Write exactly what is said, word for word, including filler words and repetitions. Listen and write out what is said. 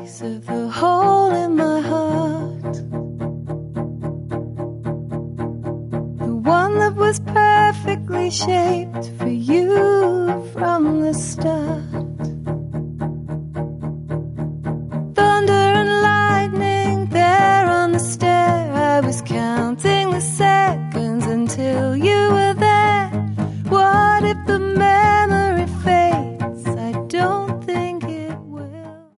piece of the hole in my heart, the one that was perfectly shaped for you from the start. Thunder and lightning there on the stair, I was counting the seconds until you